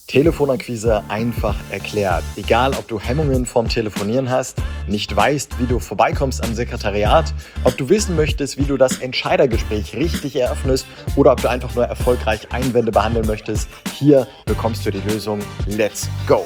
Telefonakquise einfach erklärt. Egal, ob du Hemmungen vorm Telefonieren hast, nicht weißt, wie du vorbeikommst am Sekretariat, ob du wissen möchtest, wie du das Entscheidergespräch richtig eröffnest oder ob du einfach nur erfolgreich Einwände behandeln möchtest, hier bekommst du die Lösung. Let's go!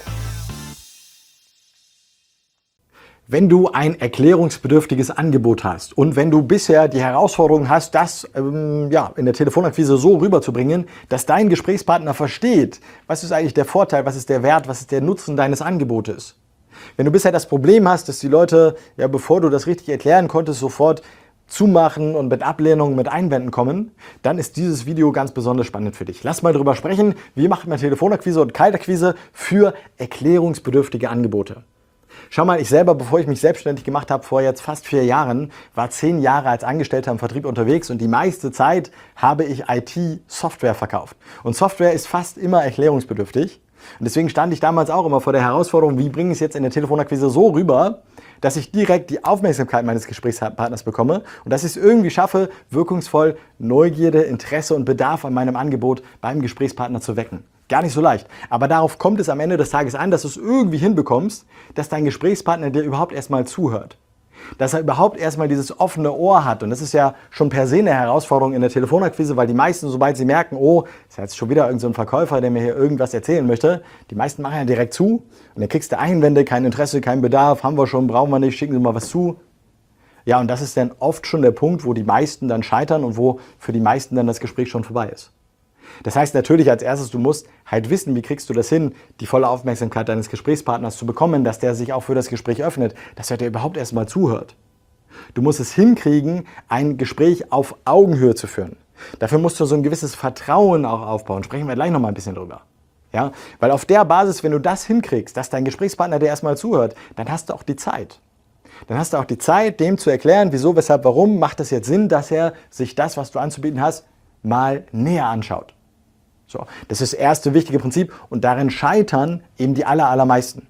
Wenn du ein erklärungsbedürftiges Angebot hast und wenn du bisher die Herausforderung hast, das in der Telefonakquise so rüberzubringen, dass dein Gesprächspartner versteht, was ist eigentlich der Vorteil, was ist der Wert, was ist der Nutzen deines Angebotes. Wenn du bisher das Problem hast, dass die Leute, bevor du das richtig erklären konntest, sofort zumachen und mit Ablehnung, mit Einwänden kommen, dann ist dieses Video ganz besonders spannend für dich. Lass mal darüber sprechen, wie macht man Telefonakquise und Kaltakquise für erklärungsbedürftige Angebote. Schau mal, ich selber, bevor ich mich selbstständig gemacht habe, vor jetzt fast 4 Jahren, war 10 Jahre als Angestellter im Vertrieb unterwegs und die meiste Zeit habe ich IT-Software verkauft. Und Software ist fast immer erklärungsbedürftig. Und deswegen stand ich damals auch immer vor der Herausforderung, wie bringe ich es jetzt in der Telefonakquise so rüber, dass ich direkt die Aufmerksamkeit meines Gesprächspartners bekomme und dass ich es irgendwie schaffe, wirkungsvoll Neugierde, Interesse und Bedarf an meinem Angebot beim Gesprächspartner zu wecken. Gar nicht so leicht. Aber darauf kommt es am Ende des Tages an, dass du es irgendwie hinbekommst, dass dein Gesprächspartner dir überhaupt erstmal zuhört. Dass er überhaupt erstmal dieses offene Ohr hat. Und das ist ja schon per se eine Herausforderung in der Telefonakquise, weil die meisten, sobald sie merken, oh, ist jetzt schon wieder irgend so ein Verkäufer, der mir hier irgendwas erzählen möchte, die meisten machen ja direkt zu. Und dann kriegst du Einwände, kein Interesse, kein Bedarf, haben wir schon, brauchen wir nicht, schicken Sie mal was zu. Ja, und das ist dann oft schon der Punkt, wo die meisten dann scheitern und wo für die meisten dann das Gespräch schon vorbei ist. Das heißt natürlich als erstes, du musst halt wissen, wie kriegst du das hin, die volle Aufmerksamkeit deines Gesprächspartners zu bekommen, dass der sich auch für das Gespräch öffnet, dass er dir überhaupt erstmal zuhört. Du musst es hinkriegen, ein Gespräch auf Augenhöhe zu führen. Dafür musst du so ein gewisses Vertrauen auch aufbauen. Sprechen wir gleich nochmal ein bisschen drüber. Ja? Weil auf der Basis, wenn du das hinkriegst, dass dein Gesprächspartner dir erstmal zuhört, dann hast du auch die Zeit. Dann hast du auch die Zeit, dem zu erklären, wieso, weshalb, warum macht es jetzt Sinn, dass er sich das, was du anzubieten hast, mal näher anschaut. So, das ist das erste wichtige Prinzip und darin scheitern eben die allermeisten.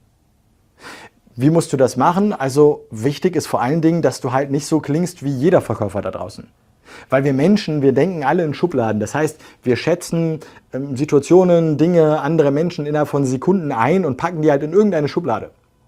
Wie musst du das machen? Also wichtig ist vor allen Dingen, dass du halt nicht so klingst wie jeder Verkäufer da draußen. Weil wir Menschen, wir denken alle in Schubladen. Das heißt, wir schätzen Situationen, Dinge, andere Menschen innerhalb von Sekunden ein und packen die halt in irgendeine Schublade.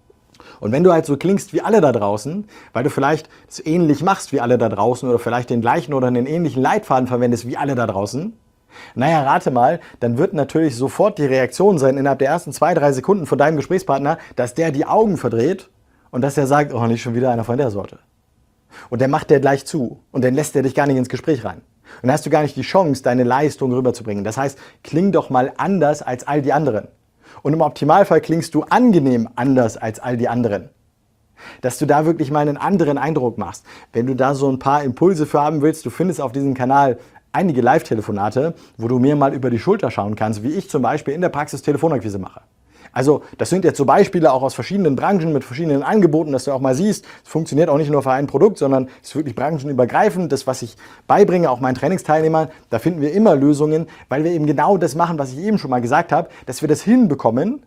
Und wenn du halt so klingst wie alle da draußen, weil du vielleicht es ähnlich machst wie alle da draußen oder vielleicht den gleichen oder einen ähnlichen Leitfaden verwendest wie alle da draußen, naja, rate mal, dann wird natürlich sofort die Reaktion sein innerhalb der ersten 2-3 Sekunden von deinem Gesprächspartner, dass der die Augen verdreht und dass er sagt, oh, nicht schon wieder einer von der Sorte. Und dann macht der gleich zu und dann lässt der dich gar nicht ins Gespräch rein. Und dann hast du gar nicht die Chance, deine Leistung rüberzubringen. Das heißt, kling doch mal anders als all die anderen. Und im Optimalfall klingst du angenehm anders als all die anderen. Dass du da wirklich mal einen anderen Eindruck machst. Wenn du da so ein paar Impulse für haben willst, du findest auf diesem Kanal einige Live-Telefonate, wo du mir mal über die Schulter schauen kannst, wie ich zum Beispiel in der Praxis Telefonakquise mache. Also das sind jetzt so Beispiele auch aus verschiedenen Branchen mit verschiedenen Angeboten, dass du auch mal siehst, es funktioniert auch nicht nur für ein Produkt, sondern es ist wirklich branchenübergreifend. Das, was ich beibringe, auch meinen Trainingsteilnehmern, da finden wir immer Lösungen, weil wir eben genau das machen, was ich eben schon mal gesagt habe, dass wir das hinbekommen,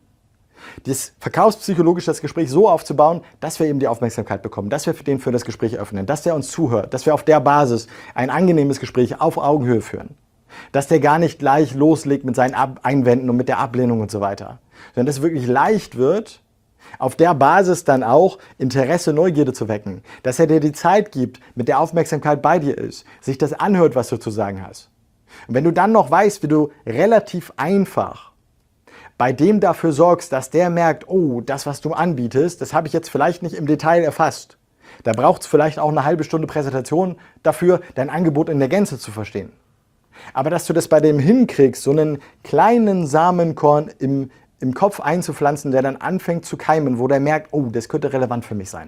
das verkaufspsychologisch das Gespräch so aufzubauen, dass wir eben die Aufmerksamkeit bekommen, dass wir den für das Gespräch öffnen, dass der uns zuhört, dass wir auf der Basis ein angenehmes Gespräch auf Augenhöhe führen. Dass der gar nicht gleich loslegt mit seinen Einwänden und mit der Ablehnung und so weiter. Sondern dass es wirklich leicht wird, auf der Basis dann auch Interesse, Neugierde zu wecken. Dass er dir die Zeit gibt, mit der Aufmerksamkeit bei dir ist, sich das anhört, was du zu sagen hast. Und wenn du dann noch weißt, wie du relativ einfach bei dem dafür sorgst, dass der merkt, oh, das, was du anbietest, das habe ich jetzt vielleicht nicht im Detail erfasst. Da braucht es vielleicht auch eine halbe Stunde Präsentation dafür, dein Angebot in der Gänze zu verstehen. Aber dass du das bei dem hinkriegst, so einen kleinen Samenkorn im Kopf einzupflanzen, der dann anfängt zu keimen, wo der merkt, oh, das könnte relevant für mich sein.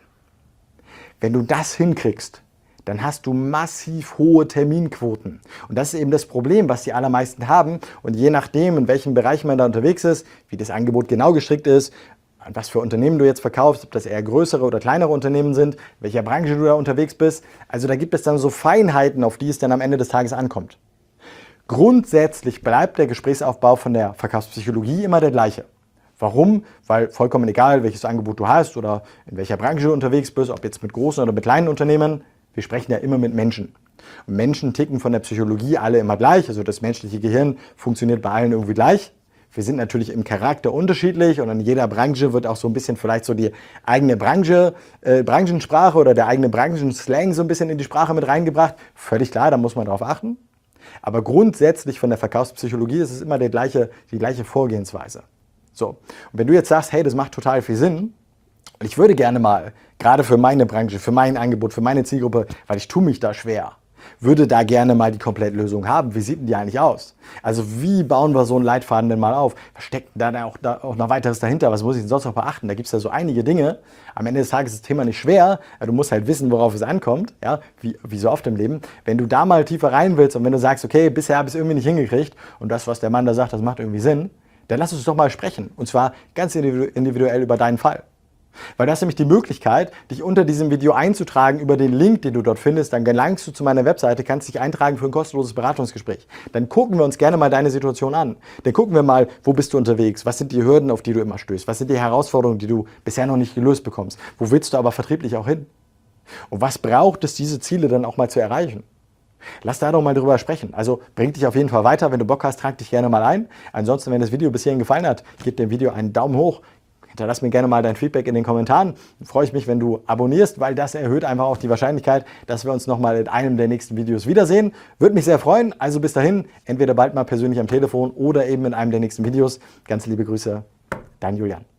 Wenn du das hinkriegst, dann hast du massiv hohe Terminquoten. Und das ist eben das Problem, was die allermeisten haben. Und je nachdem, in welchem Bereich man da unterwegs ist, wie das Angebot genau gestrickt ist, an was für Unternehmen du jetzt verkaufst, ob das eher größere oder kleinere Unternehmen sind, welcher Branche du da unterwegs bist. Also da gibt es dann so Feinheiten, auf die es dann am Ende des Tages ankommt. Grundsätzlich bleibt der Gesprächsaufbau von der Verkaufspsychologie immer der gleiche. Warum? Weil vollkommen egal, welches Angebot du hast oder in welcher Branche du unterwegs bist, ob jetzt mit großen oder mit kleinen Unternehmen, wir sprechen ja immer mit Menschen. Und Menschen ticken von der Psychologie alle immer gleich, also das menschliche Gehirn funktioniert bei allen irgendwie gleich. Wir sind natürlich im Charakter unterschiedlich und in jeder Branche wird auch so ein bisschen vielleicht so die eigene Branchensprache oder der eigene Branchenslang so ein bisschen in die Sprache mit reingebracht. Völlig klar, da muss man drauf achten. Aber grundsätzlich von der Verkaufspsychologie ist es immer die gleiche Vorgehensweise. So. Und wenn du jetzt sagst, hey, das macht total viel Sinn, und ich würde gerne mal, gerade für meine Branche, für mein Angebot, für meine Zielgruppe, weil ich tue mich da schwer, würde da gerne mal die Komplettlösung haben. Wie sieht denn die eigentlich aus? Also wie bauen wir so einen Leitfaden denn mal auf? Was steckt da auch noch weiteres dahinter? Was muss ich denn sonst noch beachten? Da gibt es ja so einige Dinge. Am Ende des Tages ist das Thema nicht schwer. Du musst halt wissen, worauf es ankommt. Ja? Wie so oft im Leben. Wenn du da mal tiefer rein willst und wenn du sagst, okay, bisher habe ich es irgendwie nicht hingekriegt und das, was der Mann da sagt, das macht irgendwie Sinn, dann lass uns doch mal sprechen. Und zwar ganz individuell über deinen Fall. Weil du hast nämlich die Möglichkeit, dich unter diesem Video einzutragen über den Link, den du dort findest. Dann gelangst du zu meiner Webseite, kannst dich eintragen für ein kostenloses Beratungsgespräch. Dann gucken wir uns gerne mal deine Situation an. Dann gucken wir mal, wo bist du unterwegs? Was sind die Hürden, auf die du immer stößt? Was sind die Herausforderungen, die du bisher noch nicht gelöst bekommst? Wo willst du aber vertrieblich auch hin? Und was braucht es, diese Ziele dann auch mal zu erreichen? Lass da doch mal drüber sprechen. Also bringt dich auf jeden Fall weiter. Wenn du Bock hast, trag dich gerne mal ein. Ansonsten, wenn das Video bis hierhin gefallen hat, gib dem Video einen Daumen hoch. Hinterlass mir gerne mal dein Feedback in den Kommentaren. Freue ich mich, wenn du abonnierst, weil das erhöht einfach auch die Wahrscheinlichkeit, dass wir uns nochmal in einem der nächsten Videos wiedersehen. Würde mich sehr freuen. Also bis dahin, entweder bald mal persönlich am Telefon oder eben in einem der nächsten Videos. Ganz liebe Grüße, dein Julian.